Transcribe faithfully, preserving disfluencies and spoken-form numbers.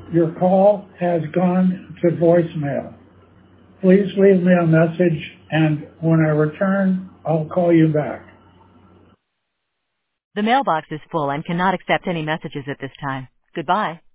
Your call has gone to voicemail. Please leave me a message, and when I return, I'll call you back. The mailbox is full and cannot accept any messages at this time. Goodbye.